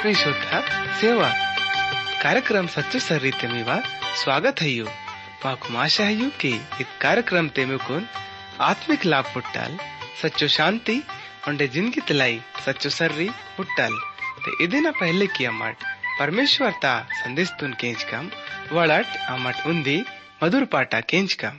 प्रिय श्रोता सेवा कार्यक्रम सच्चो सर्रीते मीवा स्वागत है यू माकु आशा है यू कि इस कार्यक्रम ते मुकुन आत्मिक लाभ पुट्टाल सच्चो शांति उंडे जिंदगी तलाई सच्चो सर्री पुट्टाल ते इदिना पहले की अमट परमेश्वर ता संदेश तुन केंच कम वड़ट अमट उन्दी मधुर पाटा केंच कम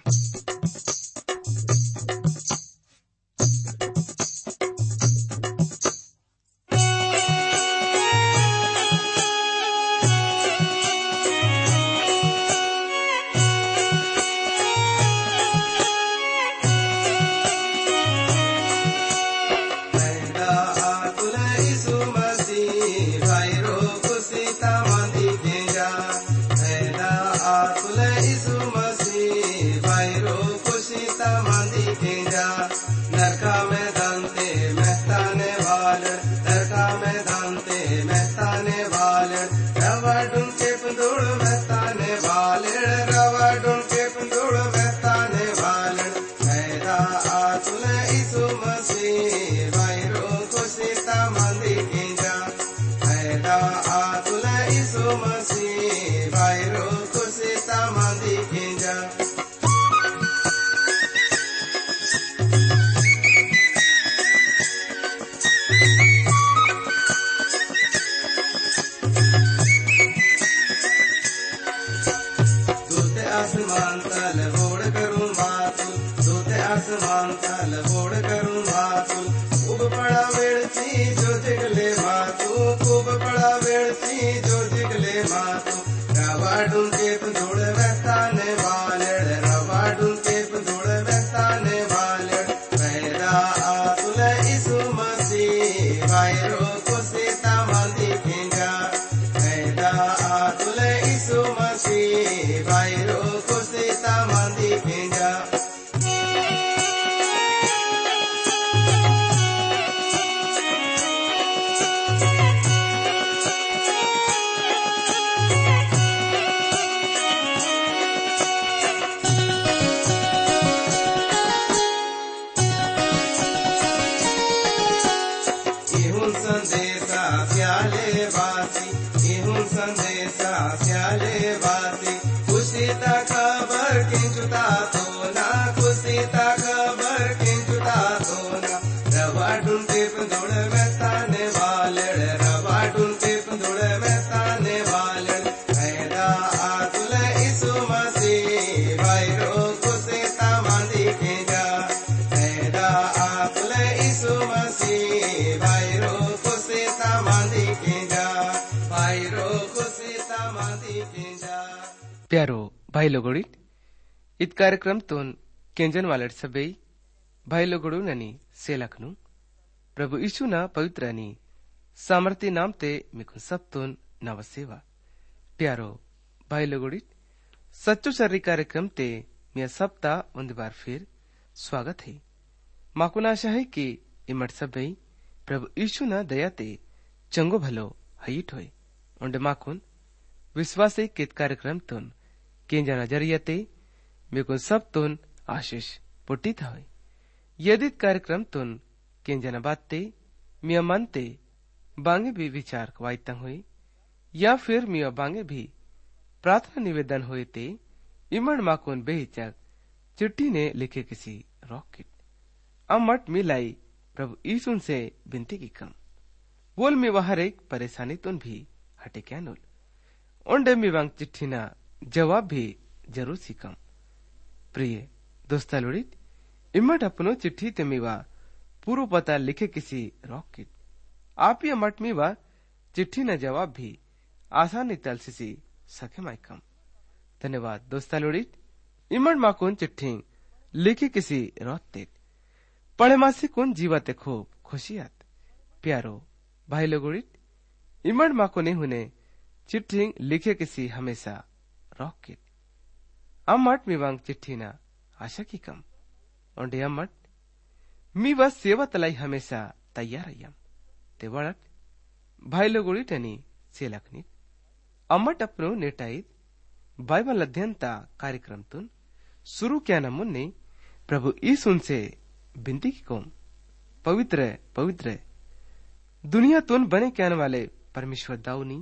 प्यारो भाई लोगोड़ी इत कार्यक्रम तोन केंजन वालट सबे भाई लोगोड़ू ननी सेलखनु प्रभु यीशु ना पवित्र नी सामर्थ्य नाम ते मिखुन सब तोन नवसेवा प्यारो भाई लोगोड़ी सच्चो सर्री कार्यक्रम ते मिया सप्ता उन्द बार फिर स्वागत है। माकुन आशा है कि इमट सबे प्रभु यीशु ना दया ते चंगो भलो हईट होय उन्ड माकुन विश्वास कित कार्यक्रम तुन केंजा नजरियते मेको सब तुन आशीष पुट्टित होय यदि कार्यक्रम तुन केंजा न बाते मिया मनते बांगे भी विचार वाइतंग होय या फिर मिया बांगे भी प्रार्थना निवेदन होए ते इमन माकुन बेहिचक चिट्ठी ने लिखे किसी रॉकेट अमट मिलाई प्रभु यीशु से विनती की कम बोल में हर एक परेशानी तुन भी हटे क्या नोल ओंडे मिवांग चिट्ठी ना जवाब भी जरूर सीखम। प्रिय दोस्ता लोड़ित इमट अपनो चिट्ठी ते मीवा पूर्व पता लिखे किसी रॉकेट आप ही अमट मीवा चिट्ठी न जवाब भी आसानी तल सिसी सके माइकम। धन्यवाद दोस्ता लोड़ित इमट माकुन चिट्ठी लिखे किसी रोतेट पढ़े मासी कुन जीवाते खूब खुशियात प्यारो भाई लोगोड़ित इमट माको ने हुने चिट्ठी लिखे किसी हमेशा रॉकेट अमट मिवांग चिट्ठी ना आशा की कम ओंडे अमट मी बस सेवा तलाई हमेशा तैयार अयम ते वड़ट भाई लोगोड़ी टनी सेलखनी अमट अपनो नेटाइत बाइबल अध्ययन ता कार्यक्रम तुन शुरू क्या न मुन्ने प्रभु यीशु से विनती की कोम पवित्र पवित्र दुनिया तुन बने क्या वाले परमेश्वर दाऊनी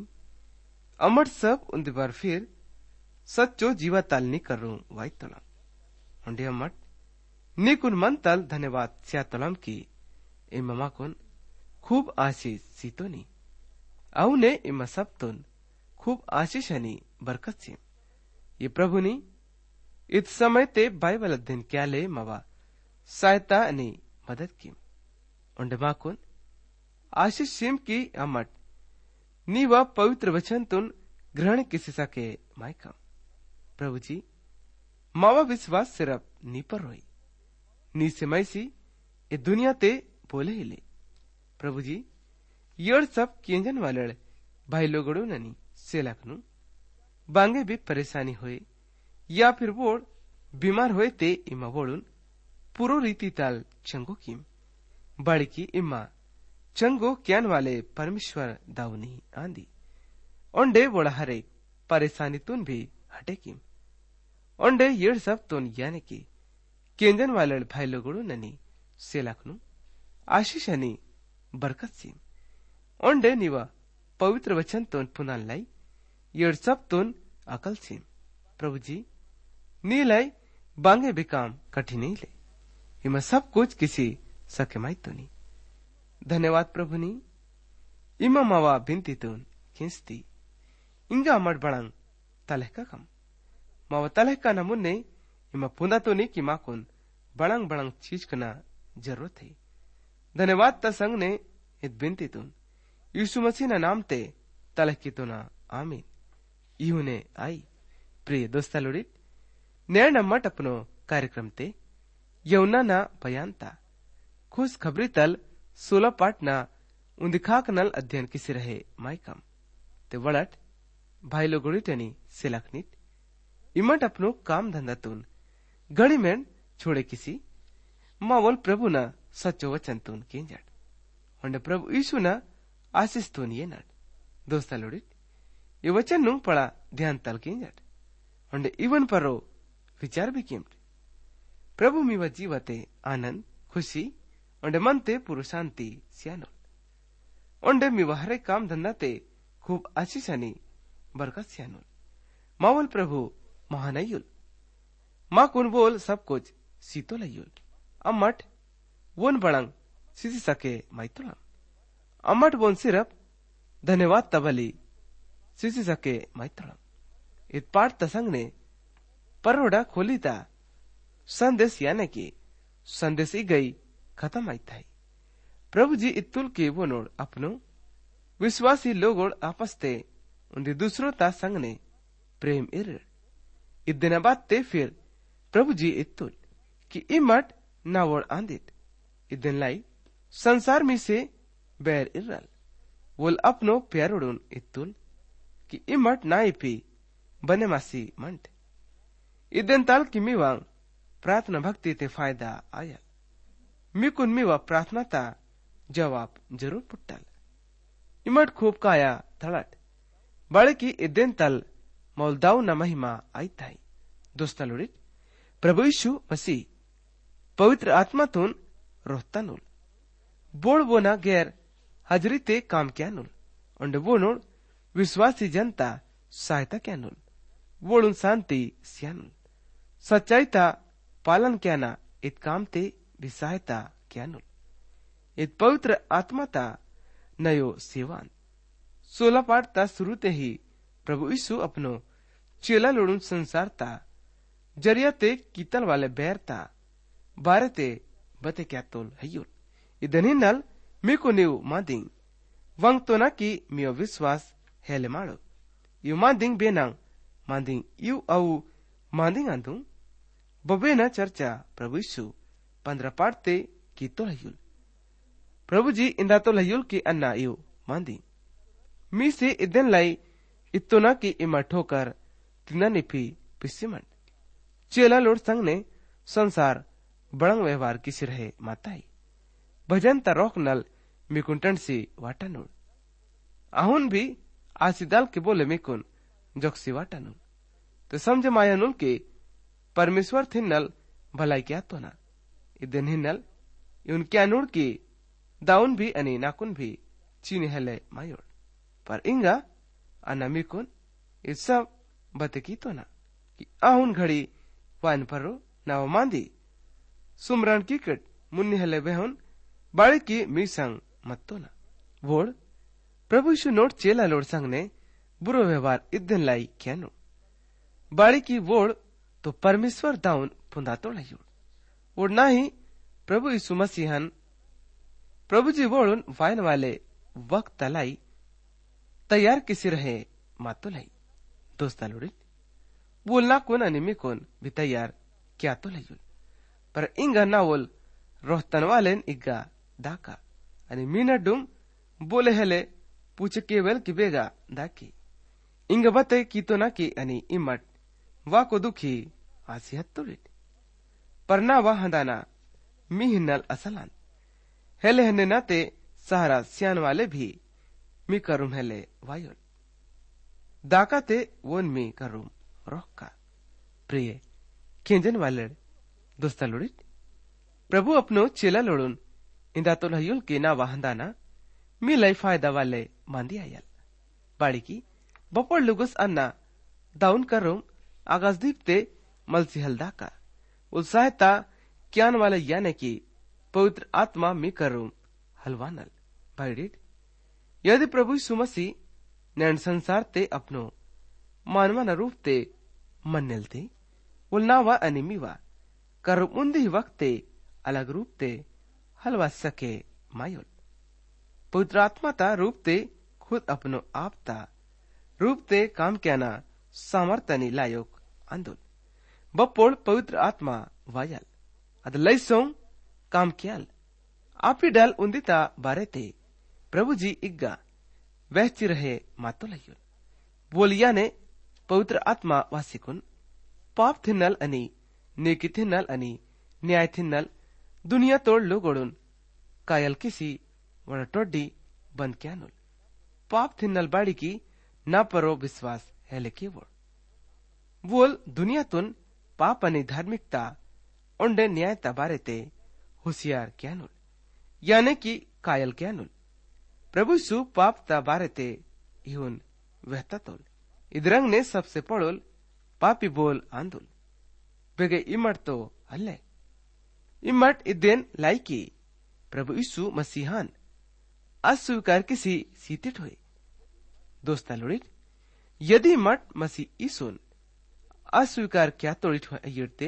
अमर सब उन बार फिर सच्चो जीवा ताल नी कर रू वाई तोलम उंडे अमट नी कुन मन ताल धन्यवाद स्या तोलम की इमा कुन खूब आशीष सीतोनी औने इमा सब तुन खूब आशीष आणि बरकत से ये प्रभुनी इत समय ते बाइबल अध्ययन क्या ले मवा सहायता आणि मदद की उंडे माकुन आशीष सिम की अमट नी व पवित्र वचन तुन ग्रहण किसी सके मायका प्रभु जी मावा विश्वास सिर्फ नी पर रोई नी से मैसी ये दुनिया ते बोले हिले प्रभु जी यड़ सब केंजन वाले भाई लोगड़ू ननी सेलकनु बांगे भी परेशानी हुए या फिर वोड़ बीमार हुए ते इमा वोड़ुन पूरो रीति ताल चंगो कीम बड़ी की इमा चंगो क्यान वाले परमेश्वर दाऊनी आंदी ओंडे वोड़ा हरे परेशानी तुन भी हटे कीम ओंडे येड़ सब तुन याने की केंजन वाले भाई लोगड़ू ननी सेलकनु आशीष अनि बरकत सीम ओंडे निवा पवित्र वचन तुन पुनाल लाई येड़ सब तुन अकल सीम प्रभु जी नी लाई बांगे भी काम कठिन नहीं ले इमा सब कुछ किसी सके माई तो नहीं धन्यवाद प्रभु नी इमा मावा बिनती तुन खींचती इंगा अमर बड़ंग तलह का कम मावा तलह का नमुन्ने इमा पुना तो नहीं कि माकुन बड़ंग बड़ंग चीज करना जरूरत है धन्यवाद तसंग ने इत बिनती तुन यीशु मसीह ना नाम ते तलह की तो ना आमीन इहुने आई प्रिय दोस्ता लुड़ित नया नम्मट अपनो कार्यक्रम ते यौना ना बयानता खुश खबरी तल 16 पाठ ना उन्दिखाक नल अध्ययन किसी रहे माइकम ते वड़ट भाई लोगोड़िटनी सिलकनिट इमट अपनो काम धंधा तुन घड़ी में छोड़े किसी मावल प्रभु ना सच्चो वचन तुन केंजट और प्रभु यीशु ना आशीष तुन ये नट दोस्ता लुड़ित ये वचन नुंग पड़ा ध्यान तल केंजट और इवन परो विचार भी कीमट प्रभु मीवा जीवते आनंद खुशी और मन ते पूर्व शांति सियानुल और मीवा हरे काम धंधा ते खूब आशीषानी बरकत सियानुल मावल प्रभु महानयुल माँ कुन बोल सब कुछ सीतो लयुल अम्मट वोन बड़ंग सीसी सके माइतुलम अम्मट बोन सिर्फ धन्यवाद तबली सीसी सके माइतुलम इत पाठ तसंग ने परोड़ा खोली ता संदेश याने की संदेश ही गई खत्म आई था प्रभु जी इतुल के वो नोड़ अपनो विश्वासी लोगों आपस ते उन्हें दूसरों ता संग ने प्रेम इर इतने बात ते फिर प्रभु जी इतुल कि इमट ना वोड़ आंदित इतने लाई संसार में से बैर इरल वोल अपनो प्यारोड़ुन इतुल कि इमट ना इपी बने मासी मंट इदन ताल की मीवांग प्रार्थना भक्ति ते फायदा आया मिकुन मीवा प्रार्थना ता जवाब जरूर पुट्टल इमट खूब काया थड़ट बड़े की इदन तल मौलदाऊ न महिमा आई थाई दोस्ता लुड़ित प्रभु यीशु मसीह पवित्र आत्मा तुन रोहता नुल बोड़ वो ना गैर हाजरी ते काम क्या नुल और वो नोड़ विश्वासी जनता सहायता क्या नुल वोड़ुन शांति सियानुल सच्चाई ता पालन क्या ना इत काम ते भी सहायता क्या नुल इत पवित्र आत्मा ता नयो सेवान 16 पाठ ता शुरू ते ही प्रभु यीशु अपनो चेला लोड़ुन संसार ता जरिया ते कीतल वाले बैर ता बारे ते बते क्या तोल हयुल इदनी नल मीको नीव मादिंग वंग तो ना की मियो विश्वास हेले माड़ो यू मादिंग बेनांग मादिंग यू आऊ मादिंग आंदू बबे न चर्चा प्रभु यीशु 15 पाठ ते की तो हयुल प्रभु जी इंदा तो हयुल की अन्ना यू मादिंग मी से इदन लाई इतो ना की इमा ठोकर तिना निफी पिसिमन चेला लोड संग ने संसार बड़ंग व्यवहार किसी रहे माताई भजन ता रोक नल मिकुंटन सी वाटानुल आहुन भी आसिदाल के बोले मिकुन जोक्सी वाटानुल तो समझ मायानुल के परमेश्वर थिन्नल भलाई क्या तो ना इदन हिन्नल उन क्या नूर की दाउन भी अनि नाकुन भी चीनी हले मायोड़ पर इंगा अनामिकुन इस सब बते की तो ना कि आहुन घड़ी वाइन परो नाव मांदी सुमरण की कट मुन्नी हले बेहुन बाड़ी की मी संग मत तो ना वोड़ प्रभु यीशु नोट चेला लोड संग ने बुरो व्यवहार इद्दन लाई क्या नो बाड़ी की वोड़ तो परमेश्वर दाउन पुंदा तो लाई वोड़ ना ही प्रभु यीशु मसीहन प्रभु जी वोड़ुन वाइन वाले वक्त तलाई तैयार किसी रहे मातो लाई दोस्ता लोड़ी बोलना कौन अनिमी कौन भी तैयार क्या तो लाई पर इंगा ना बोल रोहतन वाले इग्गा दाका अनि मीना डुम बोले हेले पूछे केवल कि बेगा दाकी इंगा बते की तो ना की अनि इमट वा को दुखी आसियत तो लिट पर ना वा हंदाना मी हिन्नल असलान हेले हन्ने नाते सहारा सियान वाले भी मी करूम हेले वायुन दाका ते वोन मी करूम रोका प्रिय केंजन वाले दोस्ता लोड़ित प्रभु अपनो चेला लोड़ुन इंदा तो लयुल के ना वाहंदाना मी लाई फायदा वाले मांदी आयल बाड़ी की बपोड़ लुगुस अन्ना दाउन करूम आगाजदीप ते मलसी हल्दा का उत्साहता क्यान वाले याने की पवित्र आत्मा मी करूम हलवानल बाड़ी यदि प्रभु सुमसी नैन संसार ते अपनो मानवा न रूप ते मन्नेल ते उलनावा अनिमीवा करूम उन्दी वक्त ते अलग रूप ते हलवा सके मायुल पवित्र आत्मा ता रूप ते खुद अपनो आप ता रूप ते काम क्याना सामर्थनी लायोक अंदुल बपोड़ पवित्र आत्मा वायल अद लैसों काम क्याल आपी डाल उन्दिता बारे ते प्रभु जी इग्गा वहची रहे मातो लयुल बोलिया ने पवित्र आत्मा वासिकुन पाप थिन्नल अनि नेकी थिन्नल अनि न्याय थिन्नल दुनिया तोड़ लोगोड़ुन कायल किसी वड़ टोड्डी बंद क्यानुल पाप थिन्नल बाड़ी की ना परो विश्वास हेले की वोल दुनिया तुन पाप अनि धार्मिकता उंडे न्यायता बारे ते होशियार क्यानुल याने की कायल क्यानुल प्रभु सु पाप ता बारे ते इहुन वहता तोल इधरंग ने सबसे पड़ोल पापी बोल आंदुल बेगे इमट तो अल्ले इमट इदेन लाइकी प्रभु यीशु मसीहान अस्वीकार किसी सीतिट हुए दोस्ता लोड़ित यदि मठ मसीह ईसुन अस्वीकार क्या तोड़ित हुए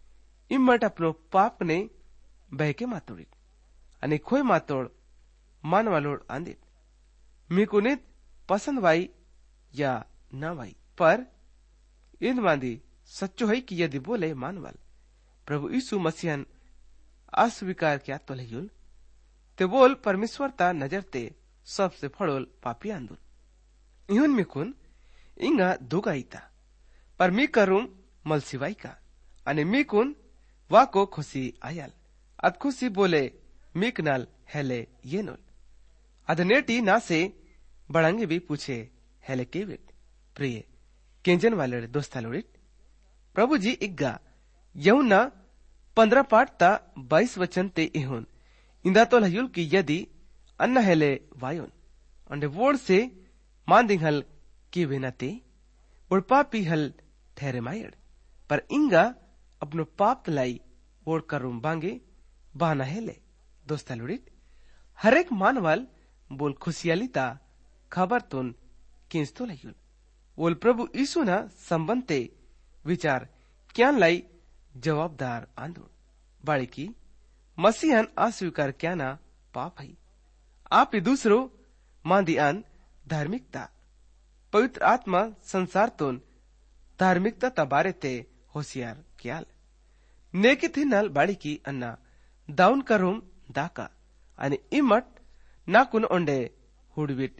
इमट अपनो पाप ने बहके मातोड़ित अनि खोई मातोड़ मानवालोड़ आंदित मिकुनित पसंद वाई या न वाई पर इन मांदी सच्चो है कि यदि बोले मानवाल प्रभु यीशु मसीहन अस्वीकार क्या तो लयुल ते बोल परमेश्वर ता नजर ते सबसे फड़ोल पापी आंदुल इहुन मिकुन इंगा दुगाईता पर मी करूम मलसिवाई का अनि मिकुन वाको खुशी आयल अद खुशी बोले मिकनाल हेले येनुल अदनेटी ना से बड़ंगे भी पूछे हेले केविट प्रिय केंजन वाले दोस्ता लोड़ित प्रभु जी इग्गा यहुना 15 पाठ ता 22 वचन ते इहुन इंदा तो लयुल की यदि अन्न हेले वायुन अंडे वोड़ से मांदिंग हल की विनते वोड़ पापी हल ठहरे मायड़ पर इंगा अपनो पाप लाई वोड़ करूम बांगे बाना हेले दोस्ता लोड़ित हरेक मानवाल बोल खुशियाली ता खबर तुन किंस तो लयुल बोल प्रभु यीशु ना संबंधते विचार क्यान लाई जवाबदार आंदो बाड़ी की मसीहन अस्वीकार क्या ना पाप है आप दूसरो मांदी आन धार्मिकता पवित्र आत्मा संसार तोन धार्मिकता तबारे ते होशियार क्याल नेकी थी नल बाड़ी की अन्ना दाउन करूम दाका अनि इमट ना कुन ओंडे हुडविट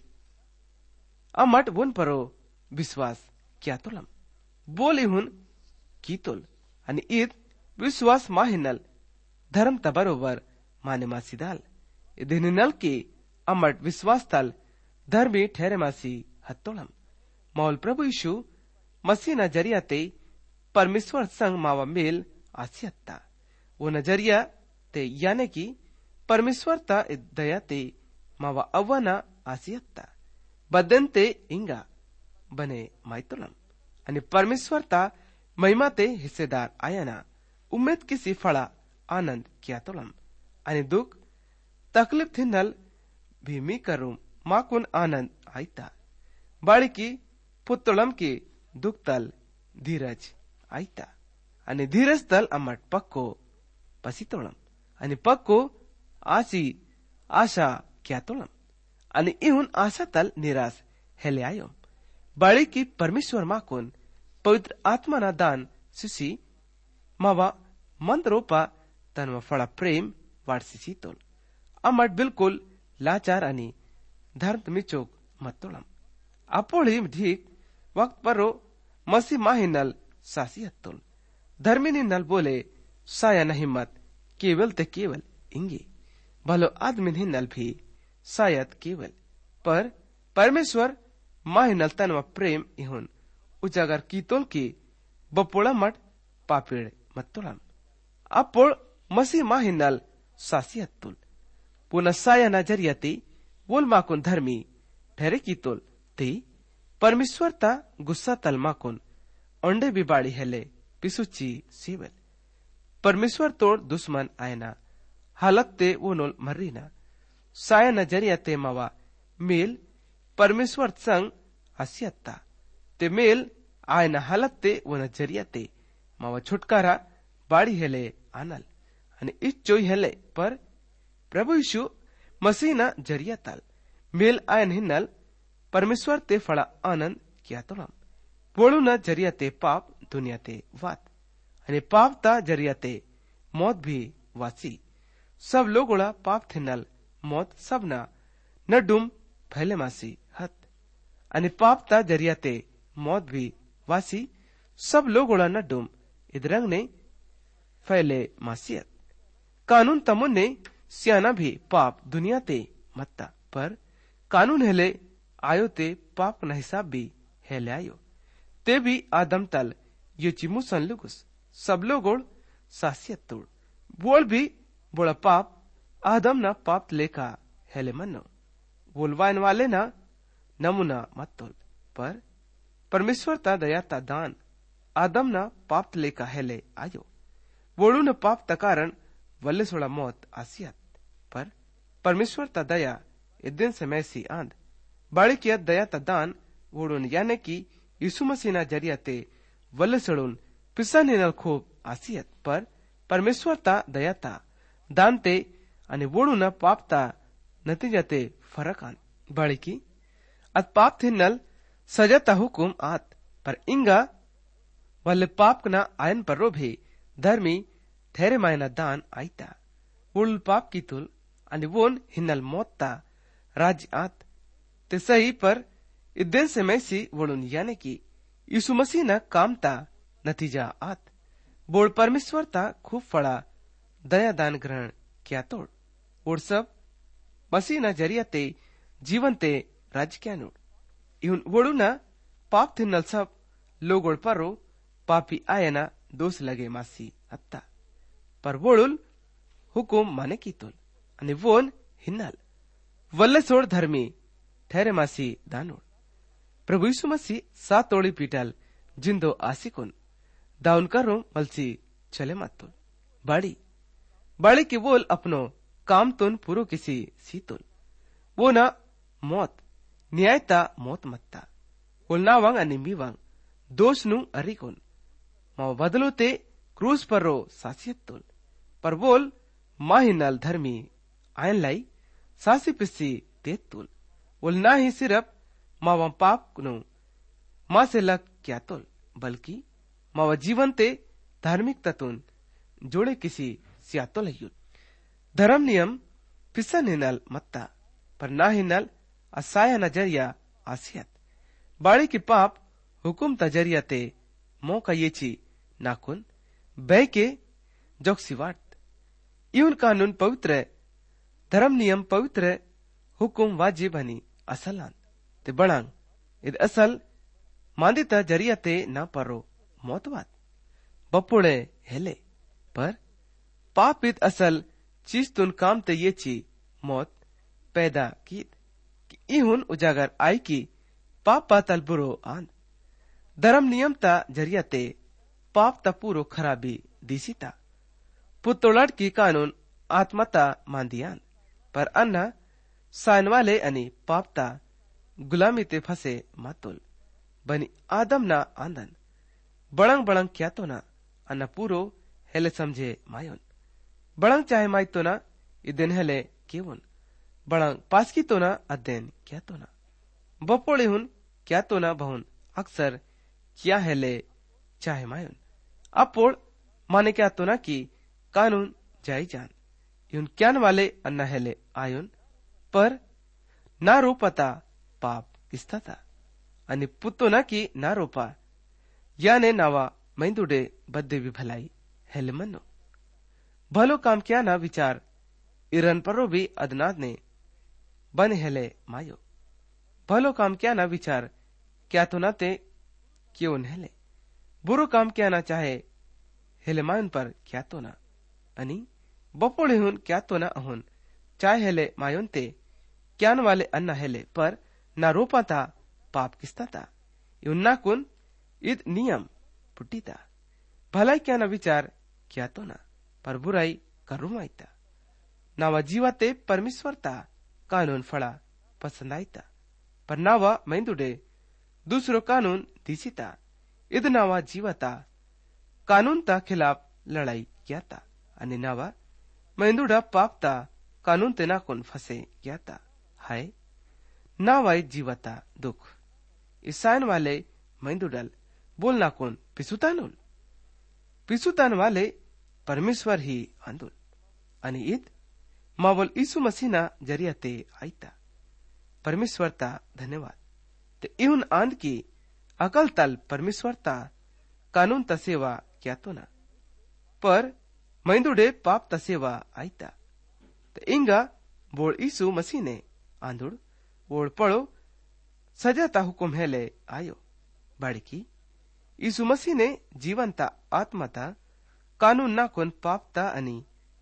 अमट वन परो विश्वास क्या तोलम बोली हुन की तोल अनि ईद विश्वास माहिनल धर्म तबरोबर माने मासी दाल इदिनल की अमट विश्वास तल धर्मी ठहरे मासी हत्तोलम मौल प्रभु यीशु मसीह नजरिया ते परमेश्वर संग मावा मेल आसियत्ता वो नजरिया ते याने की परमेश्वर ता दया ते मावा अव्वना आसियत्ता बदनते इंगा बने मायतोलम आणि परमेश्वरता महिमाते हिस्सेदार आयाना उमेद किसी फळा आनंद कियातोलम आणि दुख तकलीफ थिनल भी मी करूं माकुन आनंद आयता बाळकी पुत्तळम की दुख तल धीरज आयता आणि धीरज तल अमट पक्को पसितोळम आणि पक्को आशा कियातोळम आणि इहुन आशा तल निराश हेले आयोम बाळकी परमेश्वर माकुन पवित्र आत्माना दान सिसी मावा मंत्रोपा तन्व फळा प्रेम वाटसिसी तोल अमट बिल्कुल लाचार आणि धर्म मिचोक मतोळम अपोळी ढीक वक्त परो मसी माहिनल सासियत तोल धर्मिनी नल बोले साया नहीं मत केवल ते केवल इंगे भलो आदमी हिन्नल भी शायद केवल पर परमेश्वर माहिनल तन्व प्रेम इहुन उजागर कीतोल की बपोळा मट पापेड़ मतोळम अपोळ मसी माहिनल सासियत तोल पुनः साया नजरियते बोल माकुन धर्मी ठहरे कीतोल ते परमेश्वरता गुस्सा तल माकुन ओंडे बिबाड़ी हेले पिसुची सीवल परमेश्वर तोड़ दुश्मन आयना हालत ते वोनोल मर्रीना साया नजरियते मावा मेल परमेश्वर संग हसियत्ता ते मेल आयना हालत ते वो नजरियते मावा छुटकारा बाड़ी हेले आनल आणि इच्छोई हेले पर प्रभु यीशु मसीना जरिया तल मेल आयन हिन्नल परमेश्वर ते फळा आनंद किया तोळम बोळू न जरिया ते पाप दुनिया ते वात आणि पाप ता जरिया ते मौत भी वासी सब लोगोळा पाप थिन्नल मौत सबना नडुम फैले मासी हत आणि पाप ता जरिया ते मौत भी वासी सब लोगोळा नडुम इदरंग ने फैले मासियत कानून तमुन ने सियाना भी पाप दुनिया ते मत्ता पर कानून हेले आयो ते पाप न हिसाब भी हेले आयो ते भी आदम तल ये चिमू संलुगुस सब लोगोड़ सासियत तोड़ बोल भी बोला पाप आदम ना पाप लेका हेले मनो बोलवाइन वाले ना नमुना मत तोल पर परमेश्वर ता दया ता दान आदम ना पाप लेका हेले आयो बोलू न पाप ता कारण वल्ले सोड़ा मौत आसियत पर परमेश्वर ता दया इद्दिन समय सी आंद बाड़ी किया दया ता दान वोड़ून याने की यीशु मसीह ना जरिया ते वल्ले सड़ून पिसा नेनल खूब आसियत पर परमेश्वर ता दया ता दान ते आणि वोड़ू न पाप ता नतीजा ते फरक आन बाड़ी की अत पाप थे नल सजा ता हुकुम आत पर इंगा वल्ले पाप ना आयन पर रोभे धर्मी ठहरे मायना दान आईता वोल पाप की तुल आणि वोन हिन्नल मौत ता राज आत ते सही पर इद्देन से मैसी वोड़ून याने की यीशु मसीह ना काम ता नतीजा आत बोल परमेश्वर ता खूब फड़ा दया दान ग्रहण किया तोड़ और सब मसीह ना जरिया ते जीवन ते राज क्या नोड़ इहुन वोड़ू ना पाप थिन्नल सब लोगोड़ परो पापी आयना दोष लगे मासी अत्ता पर वोड़ुल हुकुम माने की तुल आणि वोन हिन्नल वल्ले सोड़ धर्मी ठहरे मासी दानोड़ प्रभु यीशु मसीह सातोड़ी पीटल जिंदो आसिकुन दाउन करो मलसी चले मत तुल बाड़ी की बोल अपनो काम तुन पुरो किसी सी तुल वो ना मौत न्यायता मौत मत्ता बोल ना वांग आणि मी वांग दोष नु अरिकुन माव बदलो ते क्रूस पर रो सासियत तुल पर बोल माहिनल धर्मी आयन लाई सासी पिस्सी ते तुल बोल ना ही सिर्फ मावा पाप नु माँ से लग क्या तुल बल्कि मावा जीवन ते धार्मिक तत्वन जोड़े किसी सियातुल युद्ध धर्म नियम पिसा निनल मत्ता पर ना हिनल असाया नजरिया आसियत बाड़ी की पाप हुकुम तजरिया ते मौका ये ची नाकुन बै के जोक्सिवाट इउन कानून पवित्र धर्म नियम पवित्र हुकुम वाजिब हनी असलान ते बड़ांग इद असल मांदिता जरिया ते ना परो मौतवाद बपुड़े हेले पर पाप इत असल चीज तुन काम ते ये ची मौत पैदा की ihun ujagar आई की पाप पातल बुरो आंद धर्म नियमता जरियाते पाप ता पूरो खराबी दिसीता पुतोलड की कानून आत्मता मांदियान पर अन्ना साइन वाले अनि पापता गुलामी ते फसे मातुल बनी आदम ना आंदन बड़ंग बड़ंग क्या तो ना अन्ना पूरो हेले समझे मायोन बड़ंग चाहे माई तो ना इदेन हेले केवन बड़ंग पास की तो ना अध्ययन क्या तो ना बपोड़े हुन क्या तो ना बहुन अक्सर क्या हेले चाहे मायोन अपोड़ माने क्या तो ना की कानून जाई जान यून क्यान वाले अन्ना हेले आयोन पर ना रोपता पाप किस्ता था अनि पुत्तो ना की ना रोपा याने नावा मैंदुडे बद्दे भी भलाई हेले मनो भलो काम क्या ना विचार इरन परो भी अदनाद ने बन हेले मायो भलो काम क्या ना विचार क्या तो ना ते क्यों हेले बुरो काम क्या ना चाहे हेले मायन पर क्या तो ना अनि बपोड़े हुन क्या तो ना अहुन चाहे हेले मायोन ते क्यान वाले अन्ना हेले पर ना रोपा था पाप किस्ता था यूं ना कुन ईद नियम पुट्टी था भलाई क्या ना विचार क्या तो ना पर बुराई करुमाईता नावा जीवाते परमेश्वर ता कानून फड़ा पसंद आईता पर नावा मैंदुडे दूसरो कानून दिसीता इद नावा जीवता कानून ता खिलाफ लड़ाई किया था अनि नावा मैंदुडा पाप ता कानून ते नाकुन फसे किया था हाय नावा जीवता दुख ईसाइन वाले मैंदुडल बोल नाकुन पिसुतान वाले परमेश्वर ही आंदोल आणि ईद मावल ईसु मसीना जरियाते आईता परमेश्वरता धन्यवाद ते इहुन आंद की अकल तल परमेश्वरता कानून तसेवा क्या तो ना पर मैंदुडे पाप तसेवा आईता ते इंगा बोल ईसु मसीह ने आंदुड़ बोल पड़ो सजाता हुकुम हेले आयो बाड़की ईसु मसीह ने जीवनता आत्माता कानून नाकुन पापता अनि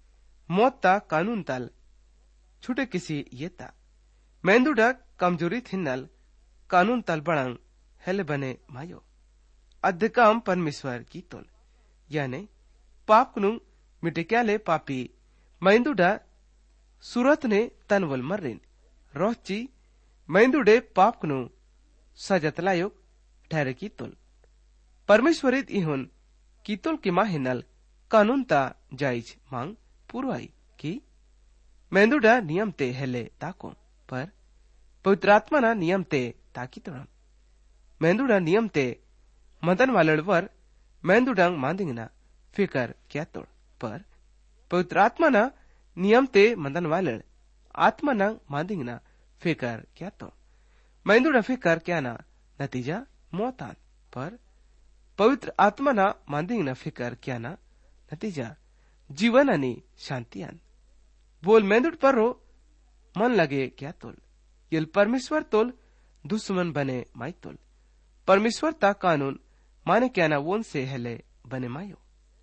मौतता कानून तल छुटे किसी येता मैंदुडा कमजोरी थिन्नल कानून तल बड़ंग हेले बने मायो अध्यकाम परमेश्वर की तोल याने पाप कुनु मिटिक्याले पापी मैंदुडा सूरत ने तनवल मर्रिन रोची मैंदुडे पाप कुनु सजतलायोग ठहरे की तोल परमेश्वरित इहुन की तोल की माहिनल कानून ता जायज मांग पुरवाई की मैंदुडा नियम ते हेले ताको पर पवित्र आत्मा ना नियम ते ताकी तोड़म मैंदुडा नियम ते मदन वालड़वर मैंदुडांग मांदिंगना फिकर क्या तोड़ पर पवित्र आत्मा ना नियम ते मदन वालड़ आत्मा ना मांदिंगना फिकर क्या तोड़ मैंदुडा फिकर क्या ना नतीजा मौतान पर पवित्र आत्मा ना मांदिंगना फिकर क्या ना नतीजा जीवन आणि शांतियान बोल मैंदुड परो मन लगे क्या तोल यल परमेश्वर तोल दुश्मन बने माई तोल परमेश्वर ता कानून माने क्या ना वोन से हेले बने मायो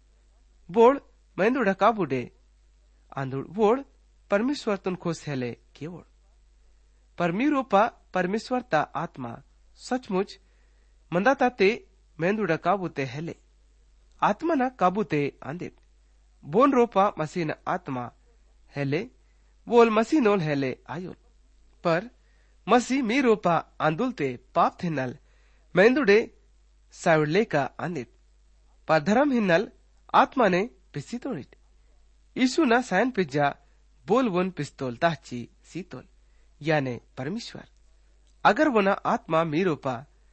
बोल मैंदुडा काबुडे आंदुड़ बोल परमेश्वर तुन खोस हेले केवड़ पर मीरोपा परमेश्वर ता आत्मा सचमुच मंदाता ते मैंदुडा काबूते हेले आत्मा ना काबूते आंदित बोन रोपा मसीन आत्मा हेले बोल मसीनोल हेले आयोल पर मसी मी रोपा आंदुलते पाप थिन्नल मैंदुडे सावड़ले का आंदित पर धर्म हिन्नल आत्मा ने पिस्सी तोड़ित ईसु ना सायन पिज्जा बोल वोन पिस्तोल ताची सीतोल याने परमेश्वर अगर वो ना आत्मा मी रोपा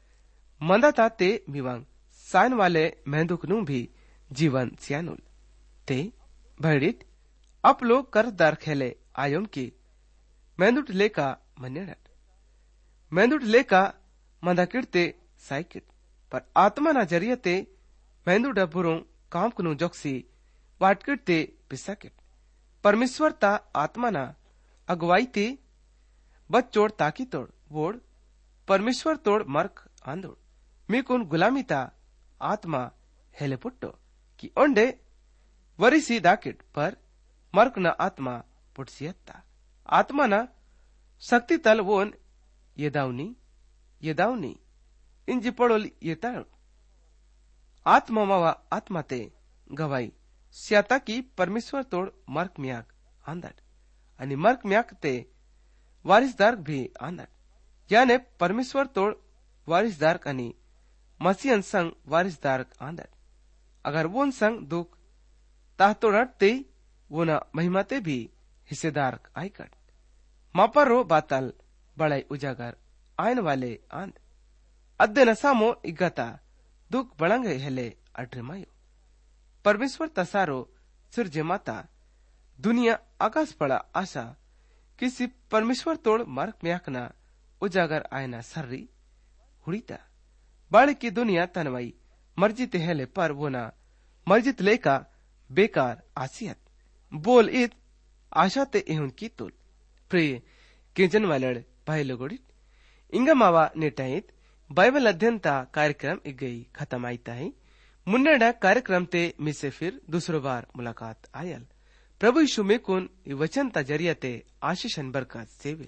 मंदाता ते मिवांग सायन वाले मेहंदुकनु भी जीवन सियानुल ते भड़ित अपलो करदार खेले आयोम की मेहंदुट लेका मन्नेडट मेहंदुट लेका मंदा किड़ते साइकिट पर आत्मा ना जरियते मेहंदुडा बुरों काम कुनु जोक्सी वाट किड़ते पिसाकिट परमेश्वर ता आत्मा ना अगवाई ते बच्चोड़ ताकी तोड़ वोड़ परमेश्वर तोड़ मर्क आंदोड़ मीकुन गुलामी ता आत्मा हेले पुट्टो की ओंडे वरिसी दाकिट पर मर्क न आत्मा पुटसियत्ता आत्मा न शक्ति तल वोन येदावनी इंजी पडोल येताळ आत्मा मावा आत्मा ते गवाई स्याता की परमेश्वर तोड मार्क म्याक आंदाड आणि मार्क म्याक ते वारिसदार भी आंदाड याने परमेश्वर तोड वारिसदार आणि मसीहन संग वारिसदार आंदाड अगर वोन संग दुख ताहतोड़ट ते वोना महिमाते भी हिस्सेदार आयकट मापरो बातल बड़ाई उजागर आयन वाले आंद अद्दे नसामो इगता दुख बड़ंगे हेले अड्रमायो परमेश्वर तसारो सिरजे माता दुनिया आकाश पड़ा आशा किसी परमेश्वर तोड़ मार्क म्याकना उजागर आयना सर्री हुड़ीता बाड़ की दुनिया तनवाई मर्जित हेले पर वो ना मर्जित लेका बेकार आसियत बोल इत आशा ते एहुन की तुल प्रिय केंजन वालड़ भाई लोगोड़ी इंगा मावा नेटाइत बाइबल अध्ययन ता कार्यक्रम एक गई खत्म आईता है मुन्नेडा कार्यक्रम ते मिसे फिर दूसरो बार मुलाकात आयल प्रभु यीशु में कुन वचन ता जरिया ते आशीषन बरकत सेविल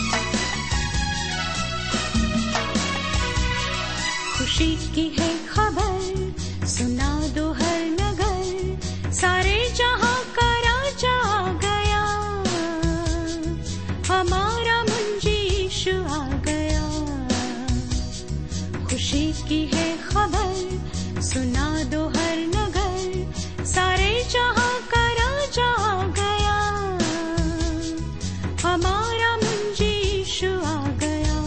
खुशी की है खबर सुना दो हर नगर सारे जहां का राजा आ गया हमारा मुंजी यीशु आ गया खुशी की है खबर सुना दो हर नगर सारे जहां का राजा आ गया हमारा मुंजी यीशु आ गया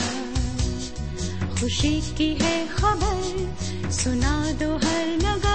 खुशी की है खबर सुना दो हर नगर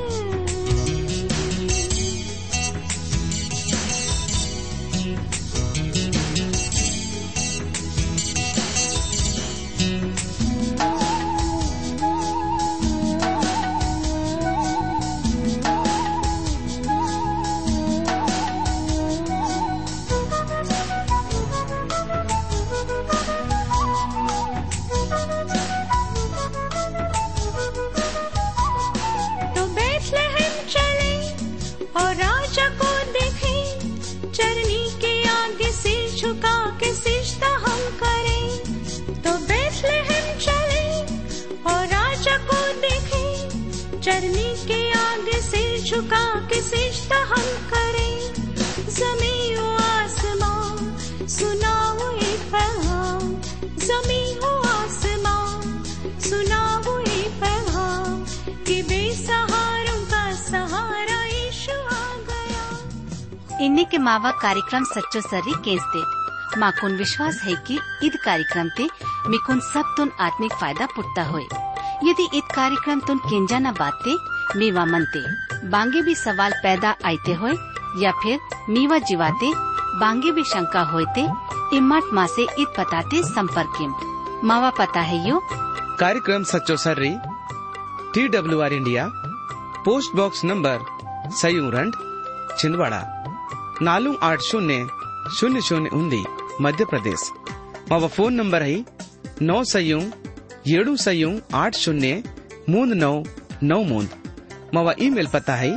चरनी के आगे सिर झुका के सिजदा हम करें ज़मीं ओ आसमां सुनाओ ये पैगाम ज़मीं ओ आसमां सुनाओ ये पैगाम कि बेसहारों का सहारा यीशु आ गया इन्हीं के मावा कार्यक्रम सच्चो सर्री केंसते माकुन विश्वास है कि इद कार्यक्रम ते मिकुन सब तुन आत्मिक फायदा पुट्टा होए यदि इत कार्यक्रम तुन केंजा न बाते मीवा मनते बांगे भी सवाल पैदा आते होए या फिर मीवा जीवाते बांगे भी शंका होते इम्मत माँ से इत पताते संपर्क मावा पता है यो कार्यक्रम सच्चो सर्री TWR India post box number सयूरंड छिंदवाड़ा 480000 मध्य प्रदेश मावा फोन नंबर है 9 मावा ईमेल पता है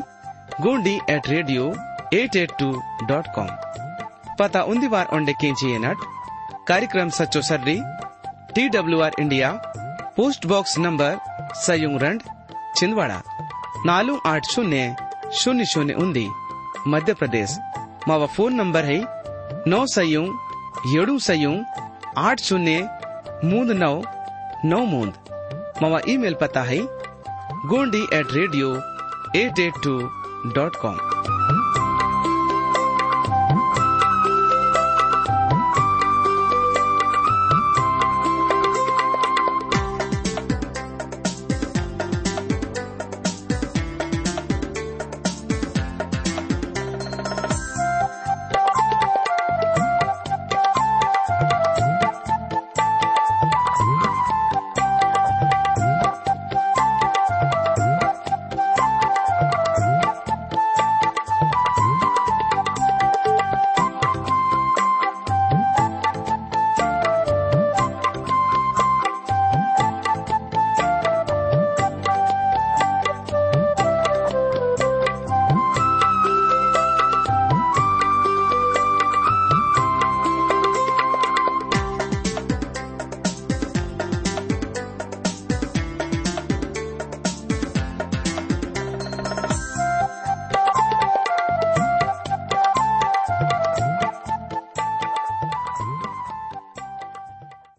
gondi@radio882.com पता उन्दी बार ओंडे केंची नट कार्यक्रम सच्चो सर्री TWR India post box number सयूरंड छिंदवाड़ा 480000 मध्य प्रदेश मावा फोन नंबर है 9 मावा ईमेल पता है gondi@radio882.com